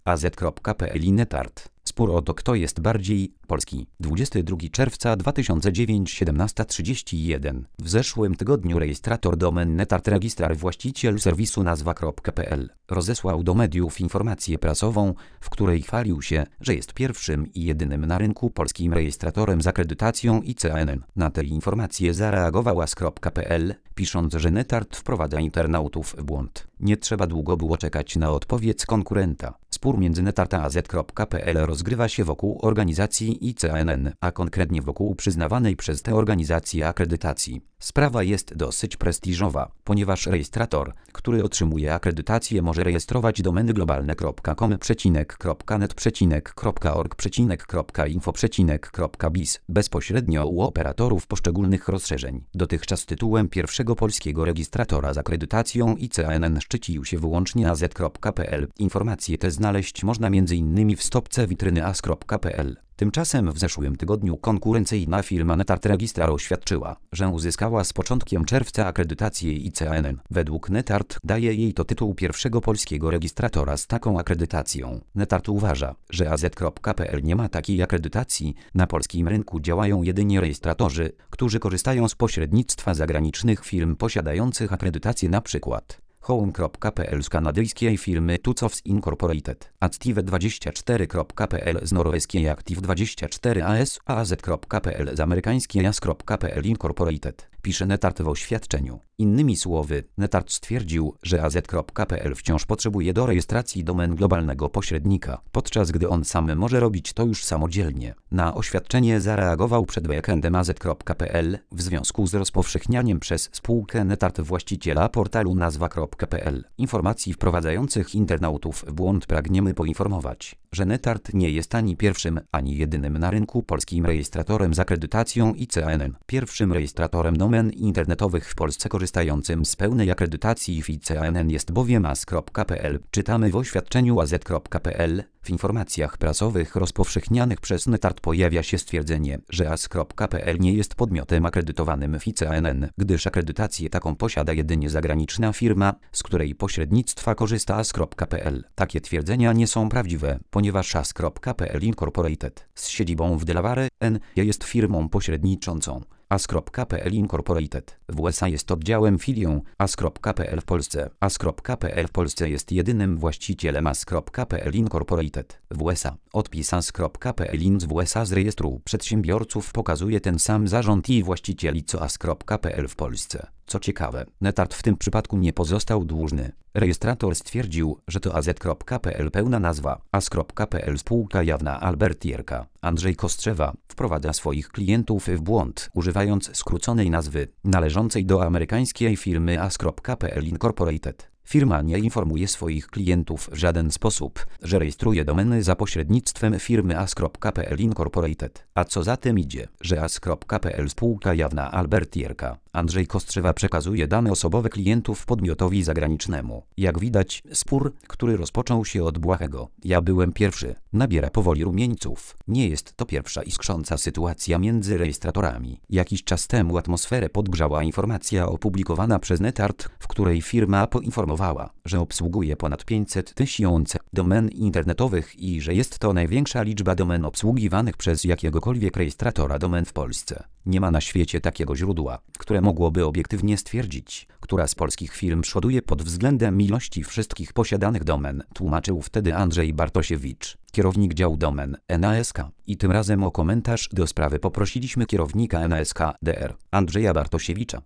az.pl i Netart. Spór o to, kto jest bardziej polski. 22 czerwca 2009 17:31. W zeszłym tygodniu rejestrator domen Netart, registrar właściciel serwisu nazwa.pl, rozesłał do mediów informację prasową, w której chwalił się, że jest pierwszym i jedynym na rynku polskim rejestratorem z akredytacją ICANN. Na tę informację zareagował az.pl, pisząc, że Netart wprowadza internautów w błąd. Nie trzeba długo było czekać na odpowiedź konkurenta. Spór między Netart a az.pl rozgrywa się wokół organizacji ICANN, a konkretnie wokół przyznawanej przez tę organizację akredytacji. Sprawa jest dosyć prestiżowa, ponieważ rejestrator, który otrzymuje akredytację, może rejestrować domeny globalne.com/net.org.info.biz bezpośrednio u operatorów poszczególnych rozszerzeń. Dotychczas tytułem pierwszego polskiego rejestratora z akredytacją ICANN szczycił się wyłącznie az.pl. Informacje te znaleźć można m.in. w stopce witryny az.pl. Tymczasem w zeszłym tygodniu konkurencyjna firma Netart Registrar oświadczyła, że uzyskała z początkiem czerwca akredytację ICANN. Według Netart daje jej to tytuł pierwszego polskiego rejestratora z taką akredytacją. Netart uważa, że az.pl nie ma takiej akredytacji. Na polskim rynku działają jedynie rejestratorzy, którzy korzystają z pośrednictwa zagranicznych firm posiadających akredytację, np. Home.pl z kanadyjskiej firmy Tucows Incorporated, Active24.pl z norweskiej Active24 AS, a az.pl z amerykańskiej AS.pl Incorporated, pisze Netart w oświadczeniu. Innymi słowy, Netart stwierdził, że az.pl wciąż potrzebuje do rejestracji domen globalnego pośrednika, podczas gdy on sam może robić to już samodzielnie. Na oświadczenie zareagował przed weekendem az.pl w związku z rozpowszechnianiem przez spółkę Netart, właściciela portalu nazwa.pl, informacji wprowadzających internautów w błąd. Pragniemy poinformować, że Netart nie jest ani pierwszym, ani jedynym na rynku polskim rejestratorem z akredytacją ICANN. Pierwszym rejestratorem domen internetowych w Polsce korzystającym z pełnej akredytacji w ICANN jest bowiem az.pl. Czytamy w oświadczeniu az.pl. W informacjach prasowych rozpowszechnianych przez Netart pojawia się stwierdzenie, że az.pl nie jest podmiotem akredytowanym w ICANN, gdyż akredytację taką posiada jedynie zagraniczna firma, z której pośrednictwa korzysta az.pl. Takie twierdzenia nie są prawdziwe, ponieważ az.pl Incorporated z siedzibą w Delaware, NJ jest firmą pośredniczącą. Az.pl Incorporated w USA jest oddziałem filią az.pl w Polsce. Az.pl w Polsce jest jedynym właścicielem az.pl Incorporated w USA. Odpis az.pl Inc. w USA z rejestru przedsiębiorców pokazuje ten sam zarząd i właścicieli co az.pl w Polsce. Co ciekawe, Netart w tym przypadku nie pozostał dłużny. Rejestrator stwierdził, że to az.pl pełna nazwa, az.pl spółka jawna. Albert Jerka, Andrzej Kostrzewa, wprowadza swoich klientów w błąd, używając skróconej nazwy, należącej do amerykańskiej firmy az.pl Incorporated. Firma nie informuje swoich klientów w żaden sposób, że rejestruje domeny za pośrednictwem firmy az.pl Incorporated. A co za tym idzie, że az.pl spółka jawna. Albert Jerka, Andrzej Kostrzewa przekazuje dane osobowe klientów podmiotowi zagranicznemu. Jak widać, spór, który rozpoczął się od błahego „ja byłem pierwszy”, nabiera powoli rumieńców. Nie jest to pierwsza iskrząca sytuacja między rejestratorami. Jakiś czas temu atmosferę podgrzała informacja opublikowana przez Netart, w której firma poinformowała, że obsługuje ponad 500 000 domen internetowych i że jest to największa liczba domen obsługiwanych przez jakiegokolwiek rejestratora domen w Polsce. Nie ma na świecie takiego źródła, które mogłoby obiektywnie stwierdzić, która z polskich firm przoduje pod względem ilości wszystkich posiadanych domen, tłumaczył wtedy Andrzej Bartosiewicz, kierownik działu domen NASK. I tym razem o komentarz do sprawy poprosiliśmy kierownika NASK DR, Andrzeja Bartosiewicza.